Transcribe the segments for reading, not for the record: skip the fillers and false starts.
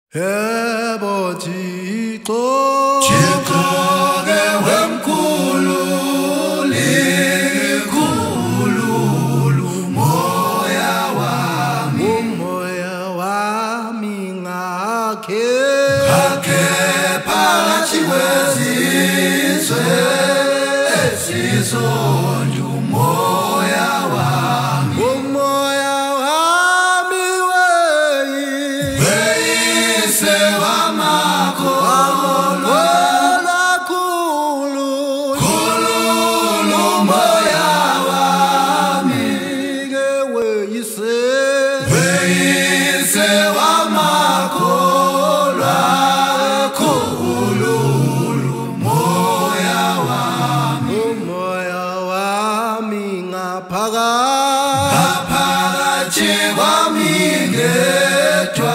Yebo Thixo Thixo-ke wemkhulu likhulu umoya wami ngakhe phakathi kwezizwe ezizonke umoya wami weyise wamakholwa khulu umoya wami weyise wamakholwa khulu umoya wami ngaphakathi kwami ngedwa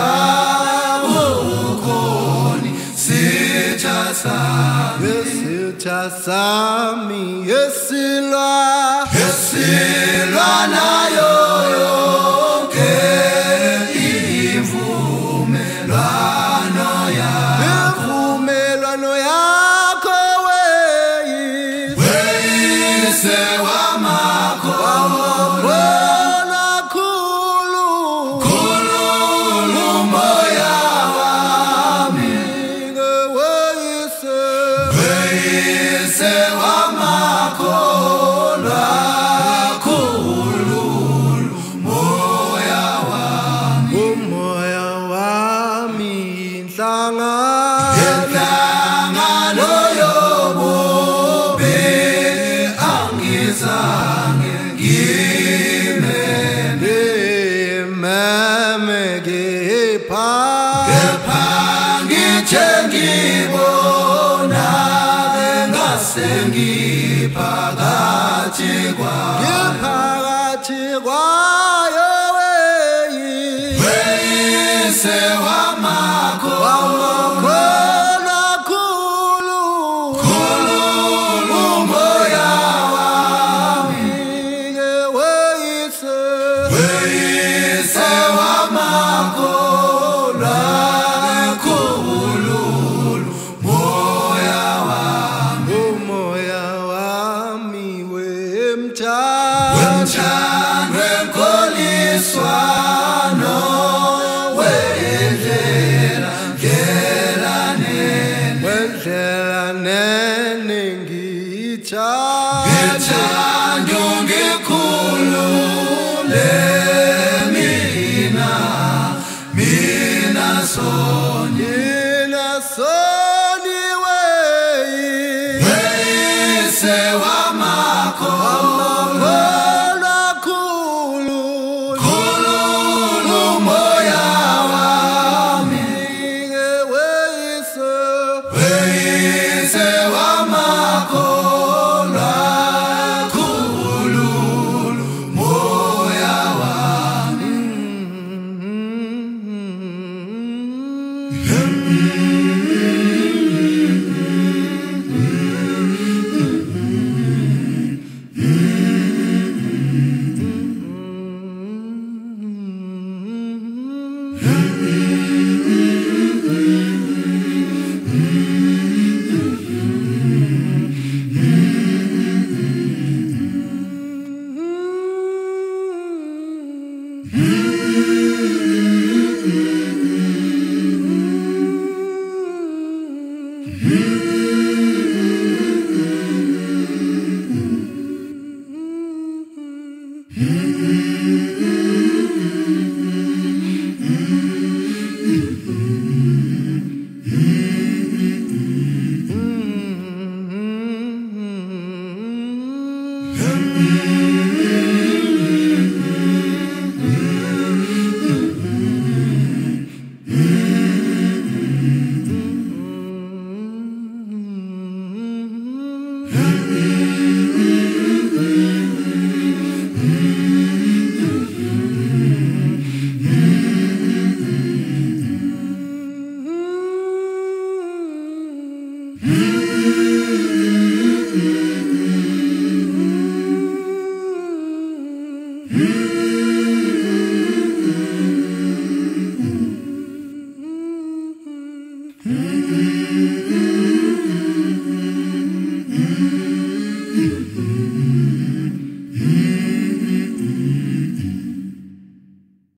ukhoni sitha sami yesilwa nayo yonke imvumelwano yakho weyise wamakholwa khulu umoya wami weyise wamakholwa khulu umoya wami inhlangano yobubi angizange kepha ngithe ngibona sengiphakathi kwayo weyise wamakholwa khulu umoya wami weyise wamakholwa khulu umoya wami wemthando wenkoliswano wendlela nene ngithanda ngikhulule mina soni weyise wamakholwa khulu umoya wami weyise wamakholwa khulu umoya wami Mm-hmm.